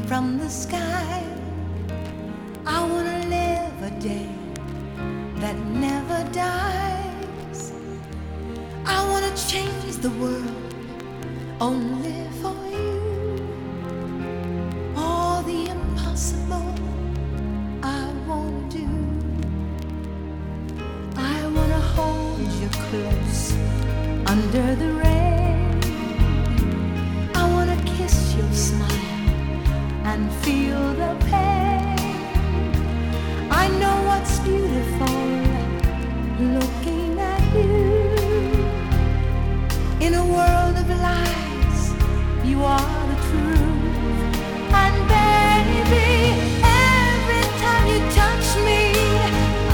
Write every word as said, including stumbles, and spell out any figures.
from the sky. I wanna live a day that never dies. I wanna change the world only